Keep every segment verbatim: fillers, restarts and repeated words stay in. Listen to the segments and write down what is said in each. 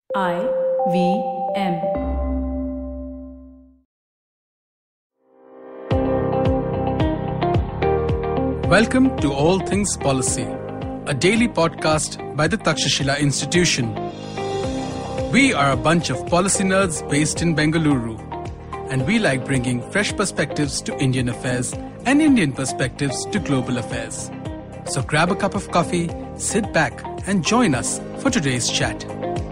I V M. Welcome to All Things Policy, a daily podcast by the Takshashila Institution. We are a bunch of policy nerds based in Bengaluru, and we like bringing fresh perspectives to Indian affairs and Indian perspectives to global affairs. So grab a cup of coffee, sit back, and join us for today's chat.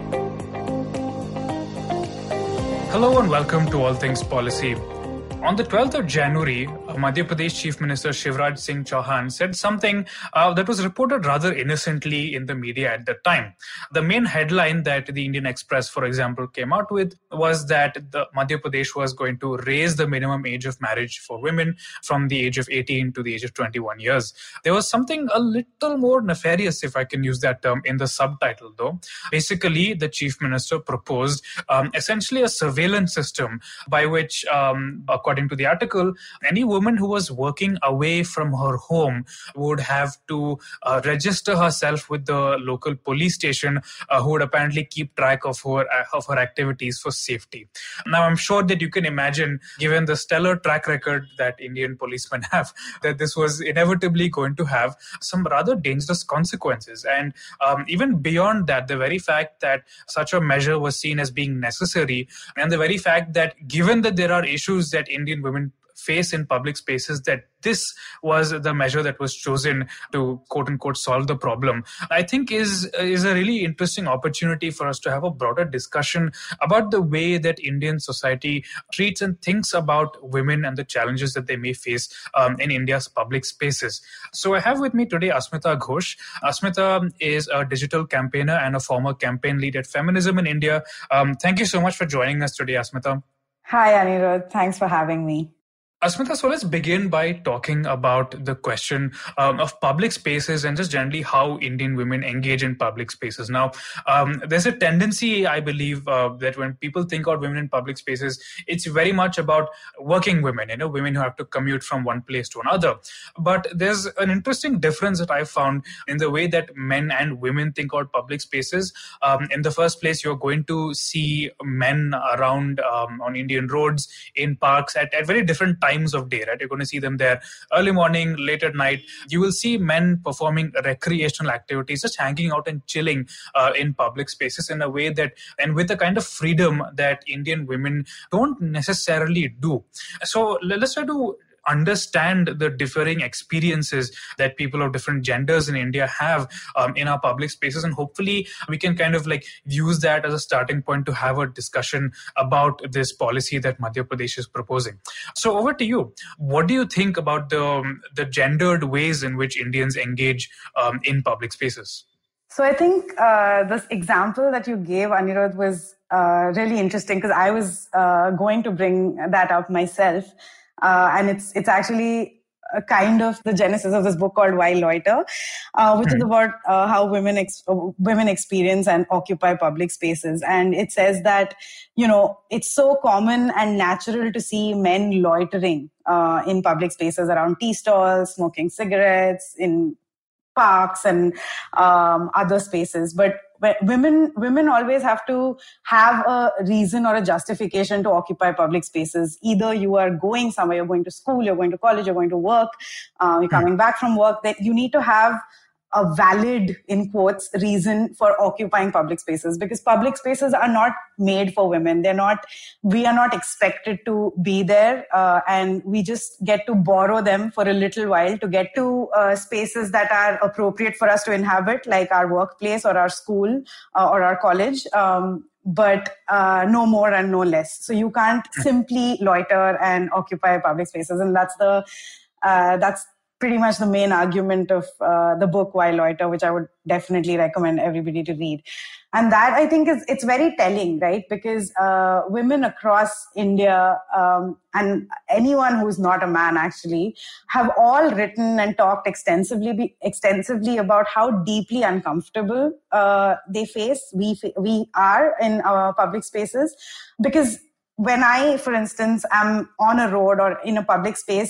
Hello and welcome to All Things Policy. On the twelfth of January, Madhya Pradesh Chief Minister Shivraj Singh Chauhan said something uh, that was reported rather innocently in the media at the time. The main headline that the Indian Express, for example, came out with was that the Madhya Pradesh was going to raise the minimum age of marriage for women from the age of eighteen to the age of twenty-one years. There was something a little more nefarious, if I can use that term, in the subtitle, though. Basically, the Chief Minister proposed um, essentially a surveillance system by which, um, according to the article, any woman who was working away from her home would have to uh, register herself with the local police station, uh, who would apparently keep track of her, uh, of her activities for safety. Now, I'm sure that you can imagine, given the stellar track record that Indian policemen have, that this was inevitably going to have some rather dangerous consequences. And um, even beyond that, the very fact that such a measure was seen as being necessary, and the very fact that given that there are issues that Indian women face in public spaces, that this was the measure that was chosen to quote unquote solve the problem, I think is, is a really interesting opportunity for us to have a broader discussion about the way that Indian society treats and thinks about women and the challenges that they may face um, in India's public spaces. So I have with me today Asmita Ghosh. Asmita is a digital campaigner and a former campaign lead at Feminism in India. Um, thank you so much for joining us today, Asmita. Hi, Anirudh. Thanks for having me. Asmita, so let's begin by talking about the question um, of public spaces and just generally how Indian women engage in public spaces. Now, um, there's a tendency, I believe, uh, that when people think about women in public spaces, it's very much about working women, you know, women who have to commute from one place to another. But there's an interesting difference that I found in the way that men and women think about public spaces. Um, in the first place, you're going to see men around um, on Indian roads, in parks at, at very different times times of day, right? You're going to see them there early morning, late at night. You will see men performing recreational activities, just hanging out and chilling uh, in public spaces in a way that, and with the kind of freedom that Indian women don't necessarily do. So let's try to understand the differing experiences that people of different genders in India have um, in our public spaces. And hopefully we can kind of like use that as a starting point to have a discussion about this policy that Madhya Pradesh is proposing. So over to you. What do you think about the, um, the gendered ways in which Indians engage um, in public spaces? So I think uh, this example that you gave, Anirudh, was uh, really interesting because I was uh, going to bring that up myself. Uh, and it's it's actually a kind of the genesis of this book called Why Loiter, uh, which mm. is about uh, how women ex- women experience and occupy public spaces. And it says that, you know, it's so common and natural to see men loitering uh, in public spaces around tea stalls, smoking cigarettes, in parks and um, other spaces. But women women always have to have a reason or a justification to occupy public spaces. Either you are going somewhere, you're going to school, you're going to college, you're going to work, uh, you're coming back from work, that you need to have a valid, in quotes, reason for occupying public spaces, because public spaces are not made for women. They're not, we are not expected to be there, uh, and we just get to borrow them for a little while to get to uh, spaces that are appropriate for us to inhabit, like our workplace or our school uh, or our college. Um, but uh, no more and no less. So you can't simply loiter and occupy public spaces. And that's the, uh, that's pretty much the main argument of uh, the book Why Loiter, which I would definitely recommend everybody to read. And that, I think, is it's very telling, right? Because uh, women across India, um, and anyone who's not a man actually, have all written and talked extensively extensively about how deeply uncomfortable uh, they face, we we are in our public spaces. Because when I, for instance, am on a road or in a public space,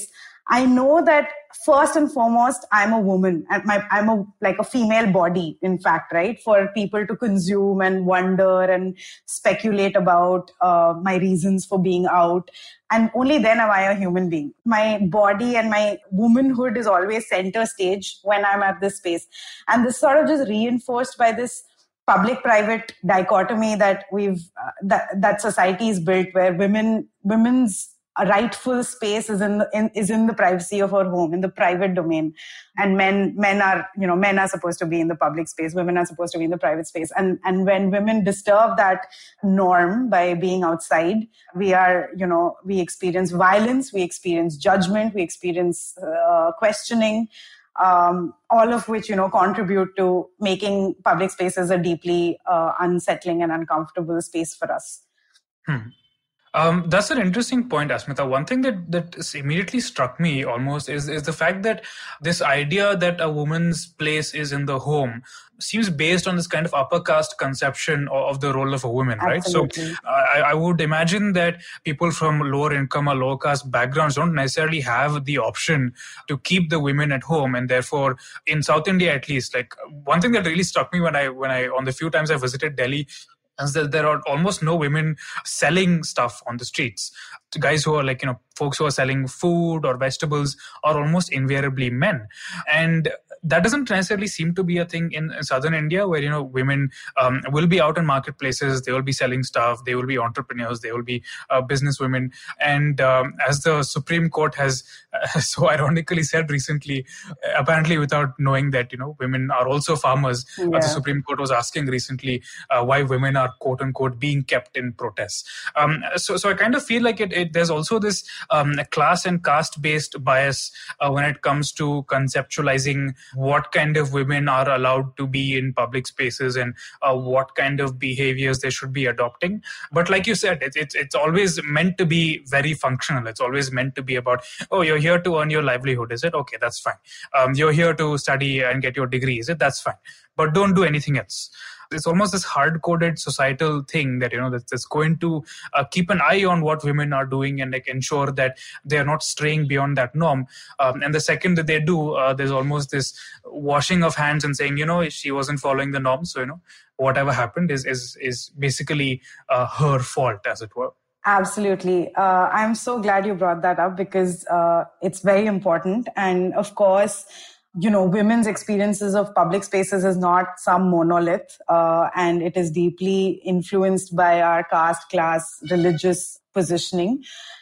I know that first and foremost, I'm a woman and my, I'm a, like a female body, in fact, right? For people to consume and wonder and speculate about uh, my reasons for being out. And only then am I a human being. My body and my womanhood is always center stage when I'm at this space. And this sort of just reinforced by this public-private dichotomy that we've, uh, that, that society is built, where women, women's a rightful space is in, the, in is in the privacy of our home, in the private domain, and men men are you know men are supposed to be in the public space. Women are supposed to be in the private space, and and when women disturb that norm by being outside, we are you know we experience violence, we experience judgment, we experience uh, questioning, um, all of which you know contribute to making public spaces a deeply uh, unsettling and uncomfortable space for us. Hmm. Um, that's an interesting point, Asmita. One thing that, that immediately struck me almost is, is the fact that this idea that a woman's place is in the home seems based on this kind of upper caste conception of, of the role of a woman, Absolutely. right? So uh, I, I would imagine that people from lower income or lower caste backgrounds don't necessarily have the option to keep the women at home. And therefore, in South India at least, like one thing that really struck me when I, when I on the few times I visited Delhi, is that there are almost no women selling stuff on the streets. The guys who are like, you know, folks who are selling food or vegetables are almost invariably men. And that doesn't necessarily seem to be a thing in southern India, where, you know, women um, will be out in marketplaces, they will be selling stuff, they will be entrepreneurs, they will be uh, business women. And um, as the Supreme Court has uh, so ironically said recently, apparently without knowing that, you know, women are also farmers, Yeah. uh, the Supreme Court was asking recently uh, why women are quote unquote being kept in protests. Um, so, so I kind of feel like it, it there's also this um, class and caste based bias uh, when it comes to conceptualizing what kind of women are allowed to be in public spaces and uh, what kind of behaviors they should be adopting. But like you said, it's, it's it's always meant to be very functional. It's always meant to be about, oh, you're here to earn your livelihood, is it? Okay, that's fine. Um, you're here to study and get your degree, is it? That's fine. But don't do anything else. It's almost this hard-coded societal thing that, you know, that's, that's going to uh, keep an eye on what women are doing and like ensure that they're not straying beyond that norm. Um, and the second that they do, uh, there's almost this washing of hands and saying, you know, she wasn't following the norm. So, you know, whatever happened is is is basically uh, her fault, as it were. Absolutely. Uh, I'm so glad you brought that up because uh, it's very important. And of course, you know, women's experiences of public spaces is not some monolith, uh, and it is deeply influenced by our caste, class, religious positioning.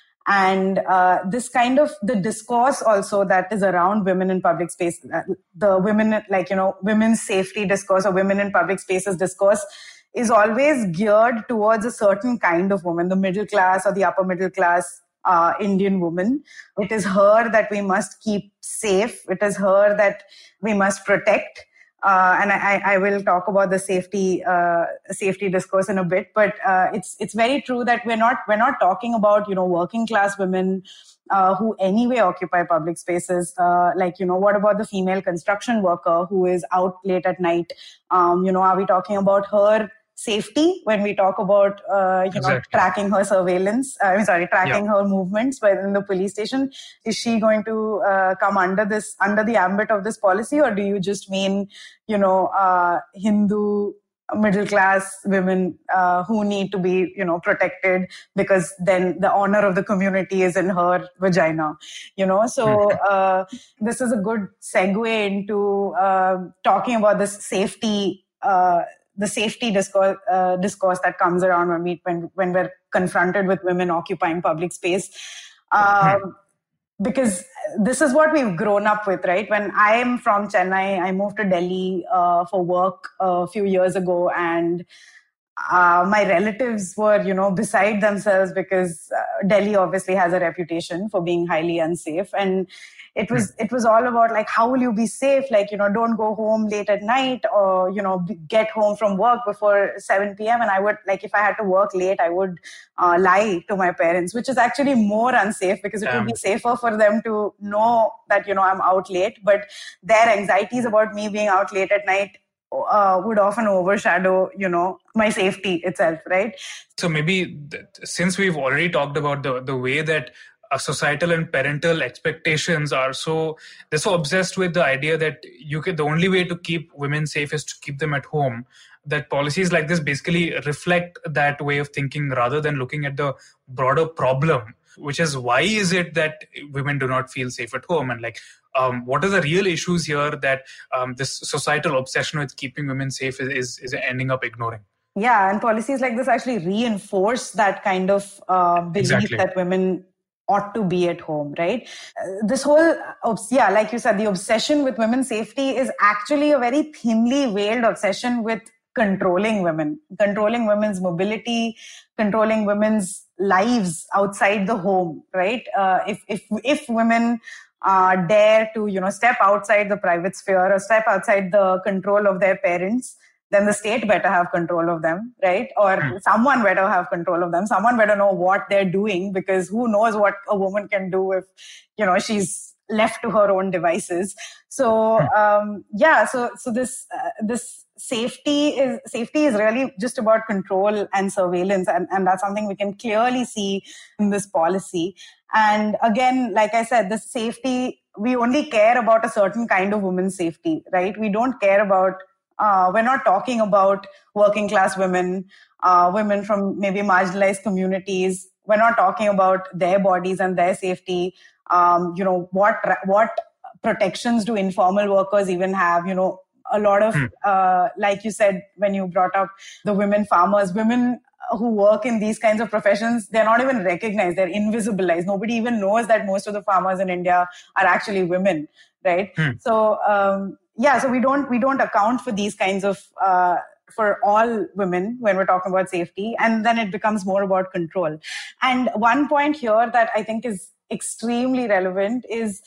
And uh, this kind of the discourse also that is around women in public space, uh, the women, like, you know, women's safety discourse or women in public spaces discourse is always geared towards a certain kind of woman, the middle class or the upper middle class uh, Indian woman. It is her that we must keep safe. It is her that we must protect. Uh, and I, I will talk about the safety uh, safety discourse in a bit. But uh, it's it's very true that we're not we're not talking about, you know, working class women uh, who anyway occupy public spaces. Uh, like, you know, what about the female construction worker who is out late at night? Um, you know, are we talking about her safety when we talk about uh, you Exactly. know, tracking her surveillance? Uh, I'm sorry, tracking Yeah. her movements within the police station. Is she going to uh, come under this under the ambit of this policy, or do you just mean, you know, uh, Hindu middle class women uh, who need to be, you know, protected because then the honor of the community is in her vagina, you know? So uh, this is a good segue into uh, talking about this safety. Uh, the safety discourse, uh, discourse that comes around when, we, when, when we're confronted with women occupying public space. Um, because this is what we've grown up with, right? When I am from Chennai, I moved to Delhi uh, for work a few years ago, and uh, my relatives were, you know, beside themselves because uh, Delhi obviously has a reputation for being highly unsafe. And It was it was all about, like, how will you be safe? Like, you know, don't go home late at night, or, you know, get home from work before seven p.m. And I would, like, if I had to work late, I would uh, lie to my parents, which is actually more unsafe because it Damn. would be safer for them to know that, you know, I'm out late. But their anxieties about me being out late at night uh, would often overshadow, you know, my safety itself, right? So maybe th- since we've already talked about the, the way that uh, societal and parental expectations are so, they're so obsessed with the idea that you can, the only way to keep women safe is to keep them at home, that policies like this basically reflect that way of thinking rather than looking at the broader problem, which is why is it that women do not feel safe at home? And like, um, what are the real issues here that um, this societal obsession with keeping women safe is, is, is ending up ignoring? Yeah, and policies like this actually reinforce that kind of uh, belief exactly. that women ought to be at home, right? Uh, this whole, yeah, like you said, the obsession with women's safety is actually a very thinly veiled obsession with controlling women, controlling women's mobility, controlling women's lives outside the home, right? Uh, if if if women uh, dare to, you know, step outside the private sphere or step outside the control of their parents, then the state better have control of them, right? Or mm. someone better have control of them. Someone better know what they're doing, because who knows what a woman can do if, you know, she's left to her own devices. So, mm. um, yeah, so so this uh, this safety is safety is really just about control and surveillance, and, and that's something we can clearly see in this policy. And again, like I said, the safety, we only care about a certain kind of women's safety, right? We don't care about Uh, we're not talking about working class women, uh, women from maybe marginalized communities. We're not talking about their bodies and their safety. Um, you know, what what protections do informal workers even have? You know, a lot of, hmm. uh, like you said, when you brought up the women farmers, women who work in these kinds of professions, they're not even recognized. They're invisibilized. Nobody even knows that most of the farmers in India are actually women, right? Hmm. So, um, Yeah, so we don't we don't account for these kinds of uh, for all women when we're talking about safety, and then it becomes more about control. And one point here that I think is extremely relevant is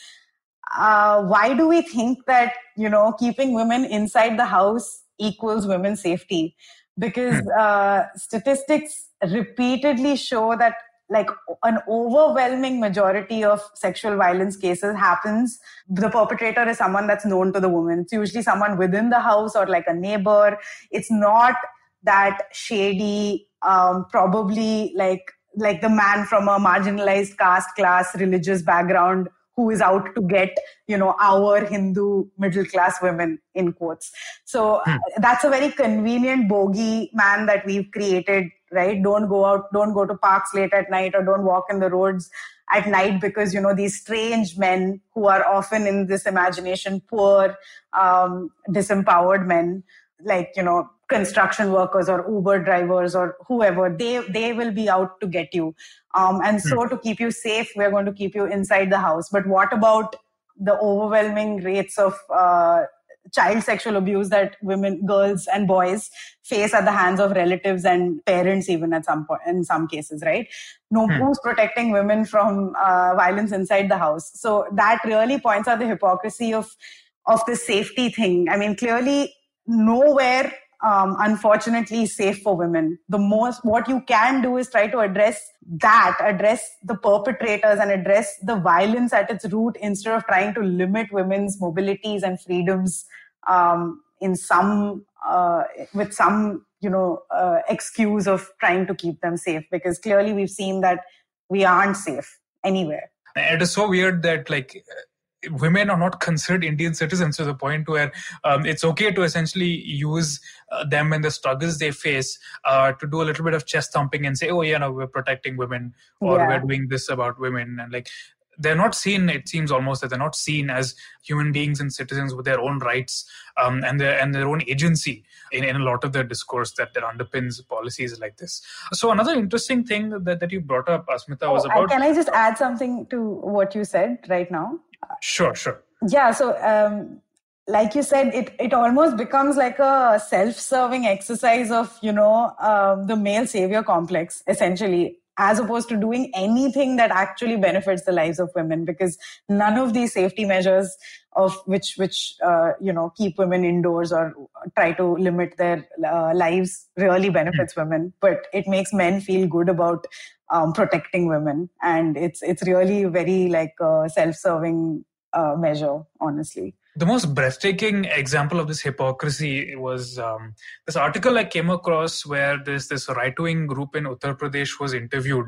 uh, why do we think that, you know, keeping women inside the house equals women's safety? Because uh, statistics repeatedly show that like an overwhelming majority of sexual violence cases happens, the perpetrator is someone that's known to the woman. It's usually someone within the house or like a neighbor. It's not that shady, um, probably like like the man from a marginalized caste, class, religious background who is out to get, you know, our Hindu middle class women, in quotes. So hmm. that's a very convenient bogey man that we've created, right? Don't go out, don't go to parks late at night, or don't walk in the roads at night, because, you know, these strange men who are often in this imagination, poor, um, disempowered men, like, you know, construction workers or Uber drivers or whoever, they they will be out to get you. Um, and so to keep you safe, we're going to keep you inside the house. But what about the overwhelming rates of uh, child sexual abuse that women, girls and boys face at the hands of relatives and parents, even at some point, in some cases, right? No, hmm. who's protecting women from uh, violence inside the house? So that really points out the hypocrisy of, of the safety thing. I mean, clearly nowhere, um, unfortunately, safe for women. The most, what you can do is try to address that, address the perpetrators and address the violence at its root, instead of trying to limit women's mobilities and freedoms um, in some, uh, with some, you know, uh, excuse of trying to keep them safe. Because clearly we've seen that we aren't safe anywhere. It is so weird that, like, women are not considered Indian citizens to the point where um, it's okay to essentially use uh, them and the struggles they face uh, to do a little bit of chest thumping and say, oh, yeah, no, we're protecting women, or yeah. we're doing this about women. And like, they're not seen, it seems almost that they're not seen as human beings and citizens with their own rights um, and their and their own agency in, in a lot of the discourse that, that underpins policies like this. So another interesting thing that, that you brought up, Asmita, oh, was about... Can I just add something to what you said right now? Sure, sure. Yeah, so um, like you said, it, it almost becomes like a self-serving exercise of, you know, um, the male savior complex, essentially, as opposed to doing anything that actually benefits the lives of women, because none of these safety measures of which, which uh, you know, keep women indoors or try to limit their uh, lives really benefits mm. women, but it makes men feel good about um, protecting women. And it's it's really very like a self-serving uh, measure, honestly. The most breathtaking example of this hypocrisy was um, this article I came across where this, this right-wing group in Uttar Pradesh was interviewed.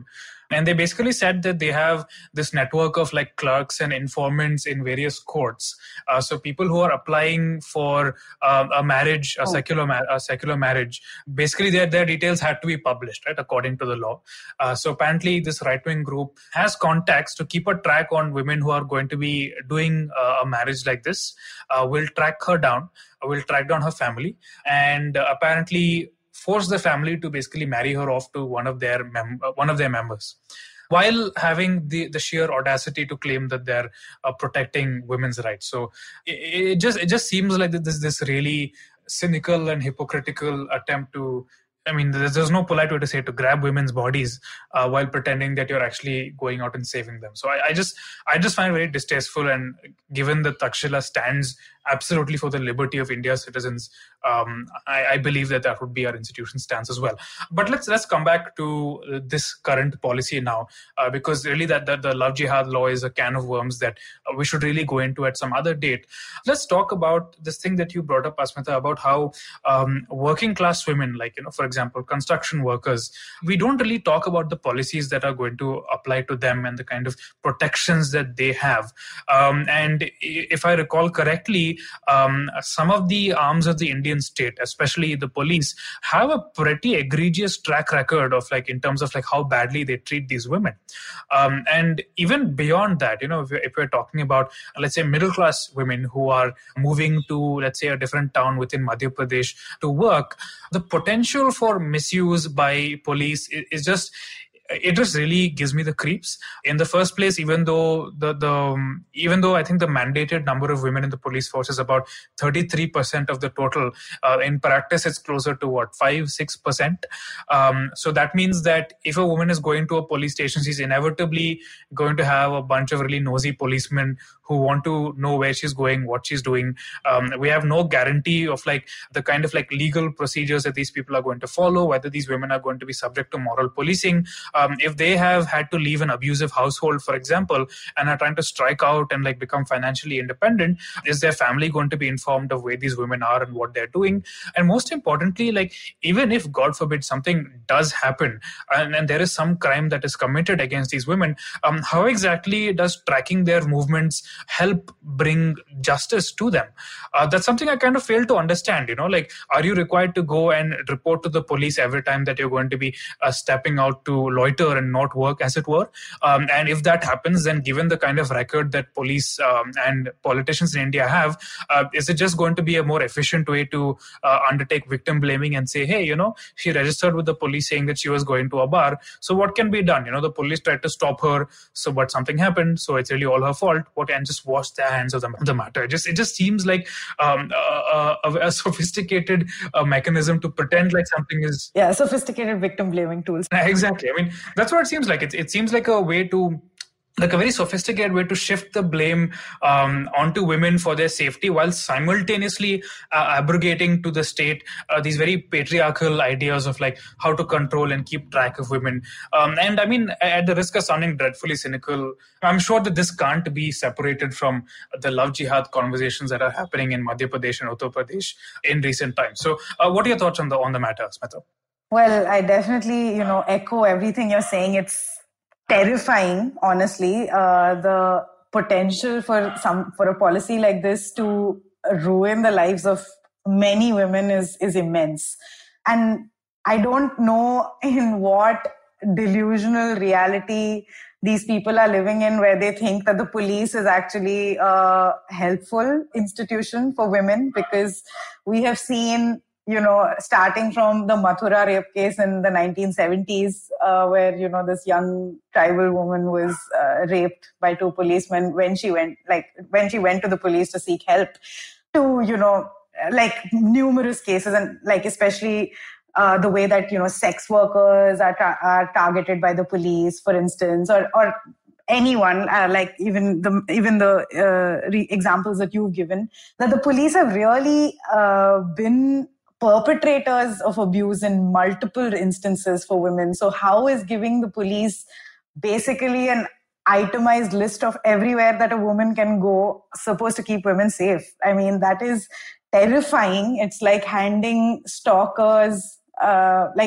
And they basically said that they have this network of like clerks and informants in various courts. Uh, so people who are applying for uh, a marriage, a oh. secular ma- a secular marriage, basically their, their details had to be published, right, according to the law. Uh, so apparently this right-wing group has contacts to keep a track on women who are going to be doing uh, a marriage like this. Uh, will track her down, will track down her family, and uh, apparently force the family to basically marry her off to one of their mem- one of their members, while having the, the sheer audacity to claim that they're uh, protecting women's rights. So it, it just it just seems like this this really cynical and hypocritical attempt to, I mean, there's, there's no polite way to say it, to grab women's bodies uh, while pretending that you're actually going out and saving them. So I, I just I just find it very distasteful, and given that Takshila stands absolutely for the liberty of India's citizens, um, I, I believe that that would be our institution's stance as well. But let's let's come back to this current policy now, uh, because really that, that the love jihad law is a can of worms that uh, we should really go into at some other date. Let's talk about this thing that you brought up, Asmita, about how um, working class women, like, you know, for example, construction workers, we don't really talk about the policies that are going to apply to them and the kind of protections that they have. Um, and if I recall correctly, um, some of the arms of the Indian state, especially the police, have a pretty egregious track record of like in terms of like how badly they treat these women. Um, and even beyond that, you know, if we're, if we're talking about, let's say, middle class women who are moving to, let's say, a different town within Madhya Pradesh to work, the potential for misuse by police is just, it just really gives me the creeps. In the first place, even though the the um, even though I think the mandated number of women in the police force is about thirty-three percent of the total, uh, in practice it's closer to what, five, six percent. Um, so that means that if a woman is going to a police station, she's inevitably going to have a bunch of really nosy policemen who want to know where she's going, what she's doing. Um, we have no guarantee of like the kind of like legal procedures that these people are going to follow, whether these women are going to be subject to moral policing. Um, if they have had to leave an abusive household, for example, and are trying to strike out and like become financially independent, is their family going to be informed of where these women are and what they're doing? And most importantly, like even if, God forbid, something does happen and, and there is some crime that is committed against these women, um, how exactly does tracking their movements help bring justice to them? Uh, that's something I kind of fail to understand. You know, like, are you required to go and report to the police every time that you're going to be uh, stepping out to loiter and not work, as it were? Um, and if that happens, then given the kind of record that police um, and politicians in India have, uh, is it just going to be a more efficient way to uh, undertake victim blaming and say, hey, you know, she registered with the police saying that she was going to a bar, so what can be done? You know, the police tried to stop her, so but something happened, so it's really all her fault. What, and just wash their hands of the, the matter. It just it just seems like um, a, a, a sophisticated uh, mechanism to pretend like something is... Yeah, sophisticated victim blaming tools. Exactly. I mean, that's what it seems like. It, it seems like a way to... like a very sophisticated way to shift the blame um, onto women for their safety, while simultaneously uh, abrogating to the state uh, these very patriarchal ideas of like how to control and keep track of women. Um, and I mean, at the risk of sounding dreadfully cynical, I'm sure that this can't be separated from the love jihad conversations that are happening in Madhya Pradesh and Uttar Pradesh in recent times. So uh, what are your thoughts on the on the matter, Smita? Well, I definitely, you know, echo everything you're saying. It's terrifying, honestly. Uh, the potential for some for a policy like this to ruin the lives of many women is is immense. And I don't know in what delusional reality these people are living in, where they think that the police is actually a helpful institution for women, because we have seen, you know, starting from the Mathura rape case in the nineteen seventies, uh, where, you know, this young tribal woman was uh, raped by two policemen when she went, like, when she went to the police to seek help, to, you know, like numerous cases, and like especially uh, the way that, you know, sex workers are ta- are targeted by the police, for instance, or or anyone, uh, like even the even the uh, re- examples that you've given, that the police have really uh, been perpetrators of abuse in multiple instances for women. So how is giving the police basically an itemized list of everywhere that a woman can go supposed to keep women safe? I mean, that is terrifying. It's like handing stalkers, uh, like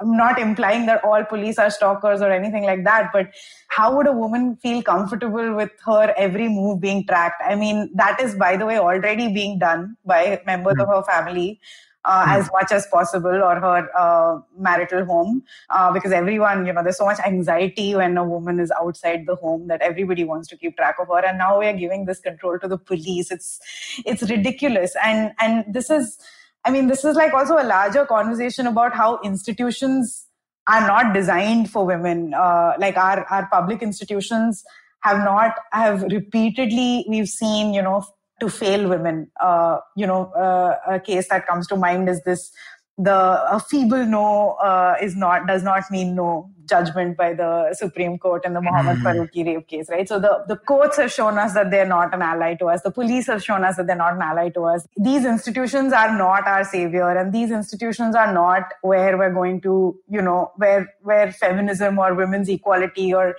I'm not implying that all police are stalkers or anything like that, but how would a woman feel comfortable with her every move being tracked? I mean, that is, by the way, already being done by members mm. of her family. Uh, mm. as much as possible, or her uh, marital home, uh, because everyone, you know, there's so much anxiety when a woman is outside the home that everybody wants to keep track of her. And now we are giving this control to the police. It's it's ridiculous. And and this is, I mean, this is like also a larger conversation about how institutions are not designed for women. Uh, like our, our public institutions have not, have repeatedly, we've seen, you know, to fail women. Uh, you know, uh, a case that comes to mind is this, the a feeble no uh, is not, does not mean no judgment by the Supreme Court in the Mohammed mm-hmm. Farooqi rape case, right? So the, the courts have shown us that they're not an ally to us. The police have shown us that they're not an ally to us. These institutions are not our savior, and these institutions are not where we're going to, you know, where, where feminism or women's equality or,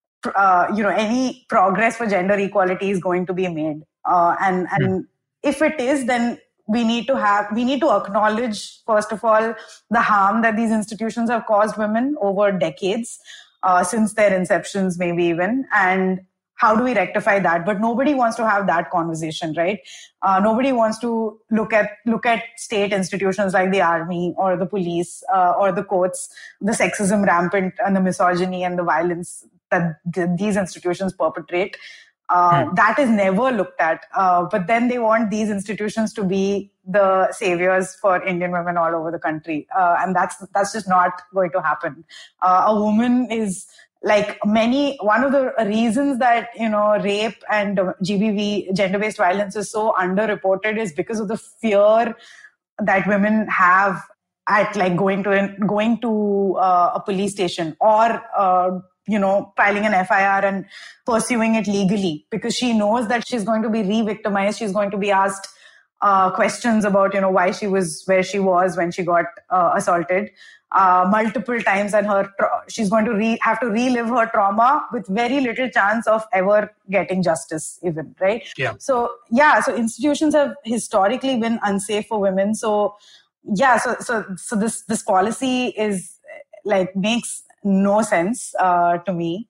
uh, you know, any progress for gender equality is going to be made. Uh, and and mm. if it is, then we need to have, we need to acknowledge, first of all, the harm that these institutions have caused women over decades, uh, since their inceptions, maybe even, and how do we rectify that? But nobody wants to have that conversation, right? Uh, nobody wants to look at look at state institutions like the army or the police uh, or the courts, the sexism rampant and the misogyny and the violence that th- these institutions perpetrate. Uh, hmm. That is never looked at. Uh, but then they want these institutions to be the saviors for Indian women all over the country. Uh, and that's that's just not going to happen. Uh, a woman is like many, one of the reasons that, you know, rape and G B V, gender-based violence, is so underreported is because of the fear that women have at like going to, going to uh, a police station or uh, you know, filing an F I R and pursuing it legally, because she knows that she's going to be re-victimized. She's going to be asked uh, questions about, you know, why she was where she was when she got uh, assaulted uh, multiple times, and her tra- she's going to re- have to relive her trauma with very little chance of ever getting justice, even, right? Yeah. So yeah, so institutions have historically been unsafe for women. So yeah, so so so this this policy is like makes no sense uh, to me.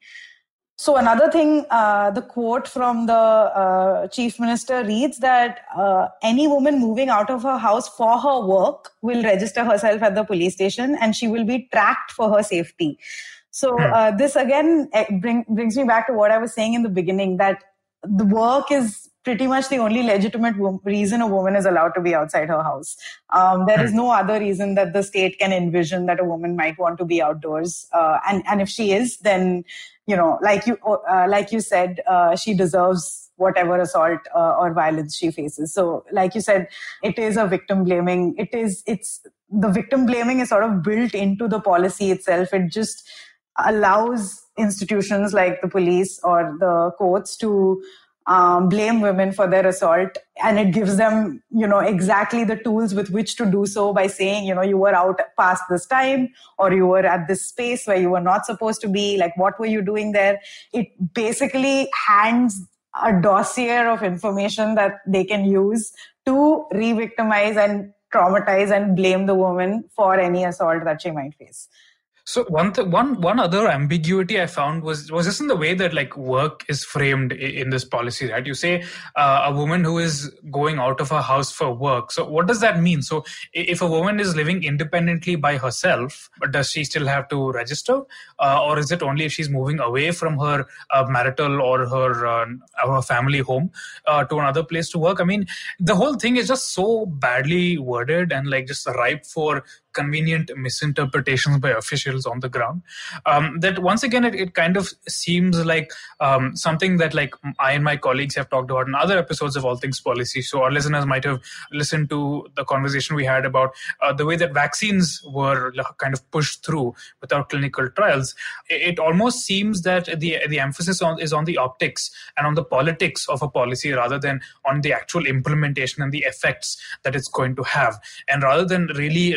So another thing, uh, the quote from the uh, chief minister reads that uh, any woman moving out of her house for her work will register herself at the police station and she will be tracked for her safety. So uh, this again bring, brings me back to what I was saying in the beginning, that the work is pretty much the only legitimate wo- reason a woman is allowed to be outside her house. Um, there is no other reason that the state can envision that a woman might want to be outdoors. Uh, and, and if she is, then, you know, like you, uh, like you said, uh, she deserves whatever assault uh, or violence she faces. So like you said, it is a victim blaming. It is, it's, the victim blaming is sort of built into the policy itself. It just allows institutions like the police or the courts to Um, blame women for their assault, and it gives them, you know, exactly the tools with which to do so by saying, you know, you were out past this time, or you were at this space where you were not supposed to be, like, what were you doing there? It basically hands a dossier of information that they can use to re-victimize and traumatize and blame the woman for any assault that she might face. So one th- one one other ambiguity I found was was just in the way that like work is framed in this policy, right? You say uh, a woman who is going out of her house for work. So what does that mean? So if a woman is living independently by herself, does she still have to register, uh, or is it only if she's moving away from her uh, marital or her uh, her family home uh, to another place to work? I mean, the whole thing is just so badly worded and like just ripe for convenient misinterpretations by officials on the ground, um, that once again it, it kind of seems like um, something that like I and my colleagues have talked about in other episodes of All Things Policy. So our listeners might have listened to the conversation we had about uh, the way that vaccines were kind of pushed through without clinical trials. It, it almost seems that the the emphasis on is on the optics and on the politics of a policy rather than on the actual implementation and the effects that it's going to have, and rather than really look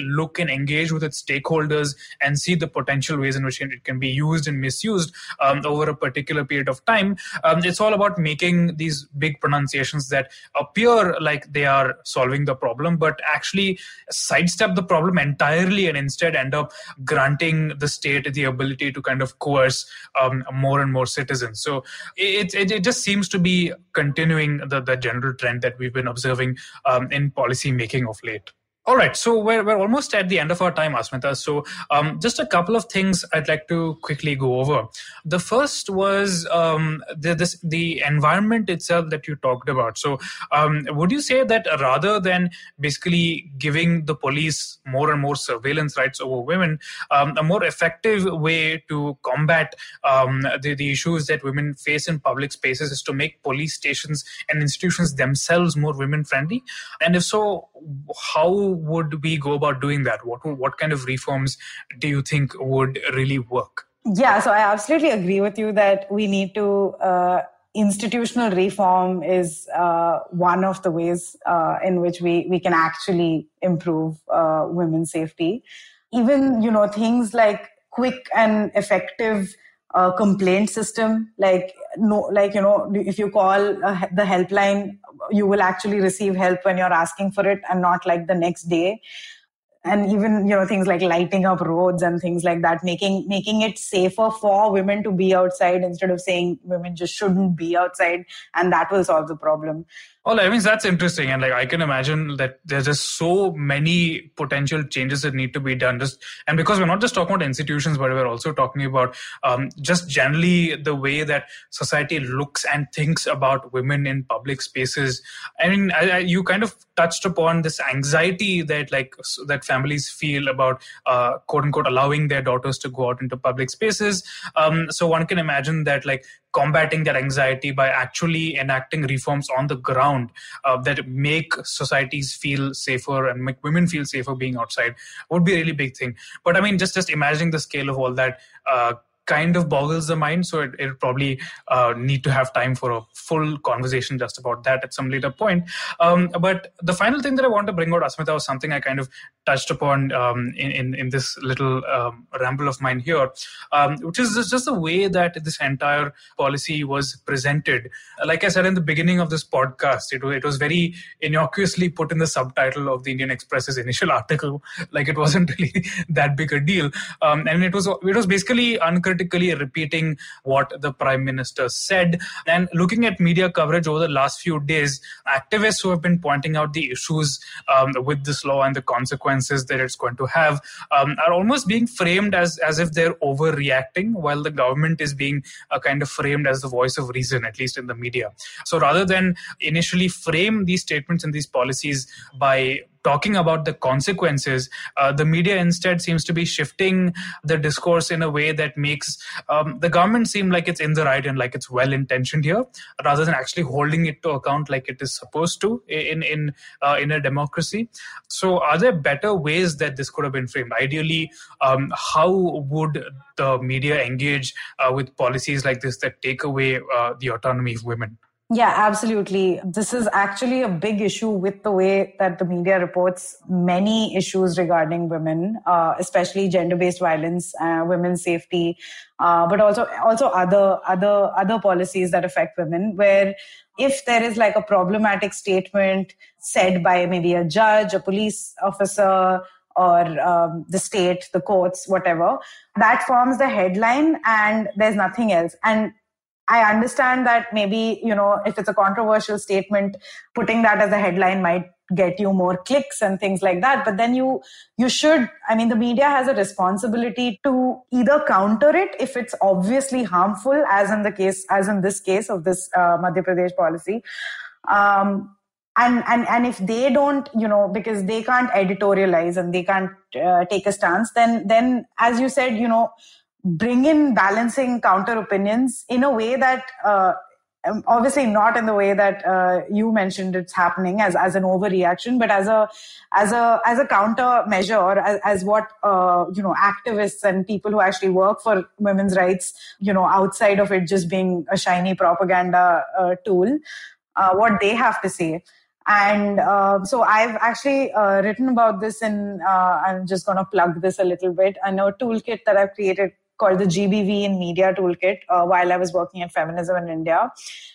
can engage with its stakeholders and see the potential ways in which it can be used and misused um, over a particular period of time. Um, it's all about making these big pronunciations that appear like they are solving the problem, but actually sidestep the problem entirely and instead end up granting the state the ability to kind of coerce um, more and more citizens. So it, it, it just seems to be continuing the, the general trend that we've been observing um, in policy making of late. All right, so we're, we're almost at the end of our time, Asmita. So um, just a couple of things I'd like to quickly go over. The first was um, the, this, the environment itself that you talked about. So um, would you say that rather than basically giving the police more and more surveillance rights over women, um, a more effective way to combat um, the, the issues that women face in public spaces is to make police stations and institutions themselves more women-friendly? And if so, how would we go about doing that? What what kind of reforms do you think would really work? Yeah, so I absolutely agree with you that we need to, uh, institutional reform is uh, one of the ways uh, in which we, we can actually improve uh, women's safety. Even, you know, things like quick and effective uh, complaint system, like, no, like, you know, if you call uh, the helpline, you will actually receive help when you're asking for it and not like the next day. And even, you know, things like lighting up roads and things like that, making making it safer for women to be outside instead of saying women just shouldn't be outside, and that will solve the problem. Well, I mean, that's interesting. And like, I can imagine that there's just so many potential changes that need to be done. Just, and because we're not just talking about institutions, but we're also talking about um, just generally the way that society looks and thinks about women in public spaces. I mean, I, I, you kind of touched upon this anxiety that like that families feel about uh, quote unquote allowing their daughters to go out into public spaces. Um, so one can imagine that like combating that anxiety by actually enacting reforms on the ground uh, that make societies feel safer and make women feel safer being outside would be a really big thing. But I mean, just, just imagining the scale of all that uh, kind of boggles the mind. So it, it'll probably uh, need to have time for a full conversation just about that at some later point. Um, but the final thing that I want to bring out, Asmita, was something I kind of touched upon um, in, in, in this little um, ramble of mine here, um, which is just, just the way that this entire policy was presented. Like I said in the beginning of this podcast, it was, it was very innocuously put in the subtitle of the Indian Express's initial article, like it wasn't really that big a deal. Um, and it was, it was basically uncritically repeating what the Prime Minister said. And looking at media coverage over the last few days, activists who have been pointing out the issues um, with this law and the consequences that it's going to have um, are almost being framed as, as if they're overreacting, while the government is being uh, kind of framed as the voice of reason, at least in the media. So rather than initially frame these statements and these policies by talking about the consequences, uh, the media instead seems to be shifting the discourse in a way that makes um, the government seem like it's in the right and like it's well-intentioned here, rather than actually holding it to account like it is supposed to in in uh, in a democracy. So are there better ways that this could have been framed? Ideally, um, how would the media engage uh, with policies like this that take away uh, the autonomy of women? Yeah, absolutely. This is actually a big issue with the way that the media reports many issues regarding women, uh, especially gender-based violence, uh, women's safety, uh, but also also other other other policies that affect women, where if there is like a problematic statement said by maybe a judge, a police officer, or um, the state, the courts, whatever, that forms the headline and there's nothing else. And I understand that maybe, you know, if it's a controversial statement, putting that as a headline might get you more clicks and things like that. But then you you should, I mean, the media has a responsibility to either counter it if it's obviously harmful, as in the case, as in this case of this uh, Madhya Pradesh policy. Um, and, and, and if they don't, you know, because they can't editorialize and they can't uh, take a stance, then, then as you said, you know, bring in balancing counter opinions in a way that uh, obviously not in the way that uh, you mentioned it's happening as, as an overreaction, but as a as a as a counter measure, or as, as what uh, you know activists and people who actually work for women's rights, you know, outside of it just being a shiny propaganda uh, tool, uh, what they have to say. And uh, so I've actually uh, written about this in, uh, I'm just going to plug this a little bit. I know a toolkit that I've created called the G B V in Media Toolkit uh, while I was working at Feminism in India.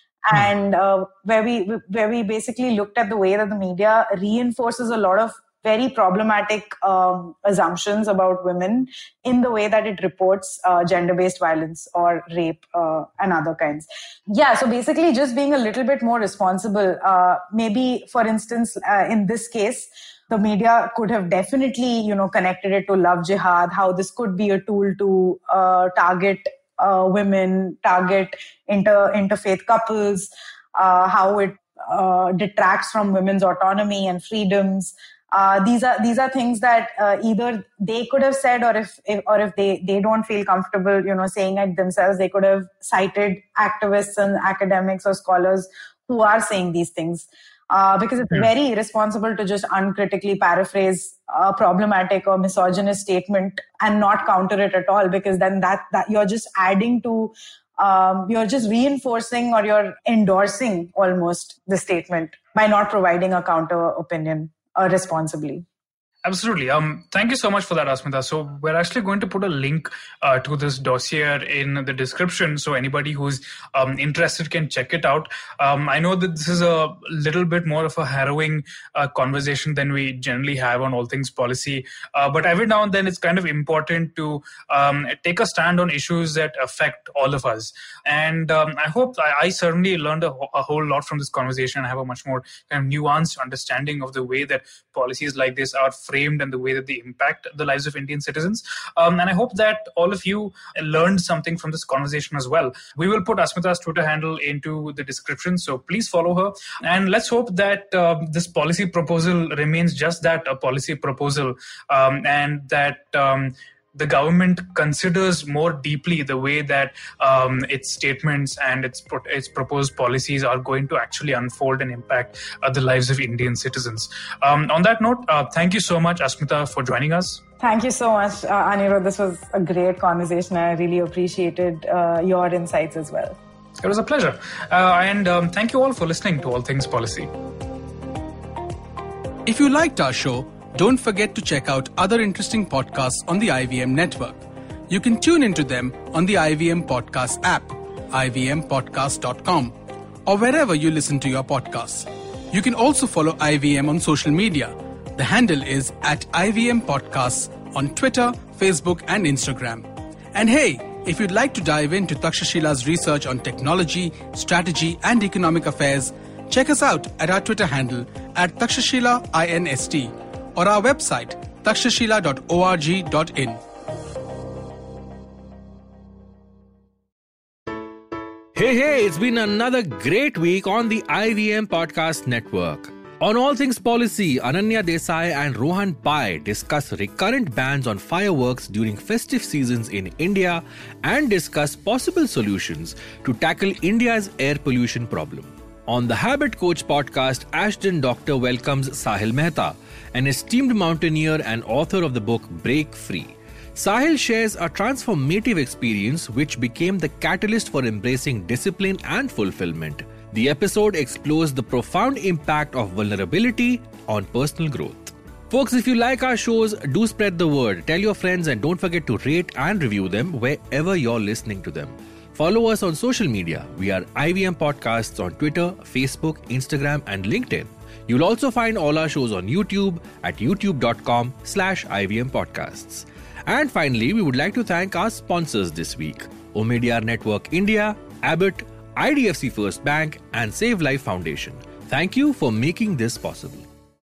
And uh, where we where we basically looked at the way that the media reinforces a lot of very problematic um, assumptions about women in the way that it reports uh, gender-based violence or rape uh, and other kinds. Yeah, so basically just being a little bit more responsible. Uh, maybe, for instance, uh, in this case, the media could have definitely, you know, connected it to Love Jihad, how this could be a tool to uh, target uh, women, target inter interfaith couples, uh, how it uh, detracts from women's autonomy and freedoms. Uh, these are these are things that uh, either they could have said, or if, if or if they, they don't feel comfortable, you know, saying it themselves, they could have cited activists and academics or scholars who are saying these things. Uh, because it's yeah. very irresponsible to just uncritically paraphrase a problematic or misogynist statement and not counter it at all, because then that, that you're just adding to, um, you're just reinforcing or you're endorsing almost the statement by not providing a counter opinion uh, responsibly. Absolutely. Um, thank you so much for that, Asmita. So we're actually going to put a link uh, to this dossier in the description, so anybody who's um, interested can check it out. Um, I know that this is a little bit more of a harrowing uh, conversation than we generally have on all things policy, uh, but every now and then it's kind of important to um, take a stand on issues that affect all of us. And um, I hope I, I certainly learned a, a whole lot from this conversation. I have a much more kind of nuanced understanding of the way that policies like this are framed and the way that they impact the lives of Indian citizens. Um, and I hope that all of you learned something from this conversation as well. We will put Asmita's Twitter handle into the description, so please follow her. And let's hope that uh, this policy proposal remains just that, a policy proposal, um, and that um, the government considers more deeply the way that um, its statements and its pro- its proposed policies are going to actually unfold and impact uh, the lives of Indian citizens. Um, on that note, uh, thank you so much, Asmita, for joining us. Thank you so much, uh, Anirudh. This was a great conversation. I really appreciated uh, your insights as well. It was a pleasure. Uh, and um, thank you all for listening to All Things Policy. If you liked our show, don't forget to check out other interesting podcasts on the I V M network. You can tune into them on the I V M Podcast app, I V M podcast dot com, or wherever you listen to your podcasts. You can also follow I V M on social media. The handle is at I V M Podcasts on Twitter, Facebook, and Instagram. And hey, if you'd like to dive into Takshashila's research on technology, strategy, and economic affairs, check us out at our Twitter handle at Takshashila Inst, or our website, takshashila dot org dot in. Hey, hey, it's been another great week on the I V M Podcast Network. On All Things Policy, Ananya Desai and Rohan Pai discuss recurrent bans on fireworks during festive seasons in India and discuss possible solutions to tackle India's air pollution problem. On the Habit Coach podcast, Ashton Doctor welcomes Sahil Mehta, an esteemed mountaineer and author of the book Break Free. Sahil shares a transformative experience which became the catalyst for embracing discipline and fulfillment. The episode explores the profound impact of vulnerability on personal growth. Folks, if you like our shows, do spread the word. Tell your friends and don't forget to rate and review them wherever you're listening to them. Follow us on social media. We are I V M Podcasts on Twitter, Facebook, Instagram, and LinkedIn. You'll also find all our shows on YouTube at youtube.com slash IVM Podcasts. And finally, we would like to thank our sponsors this week: Omidyar Network India, Abbott, I D F C First Bank, and Save Life Foundation. Thank you for making this possible.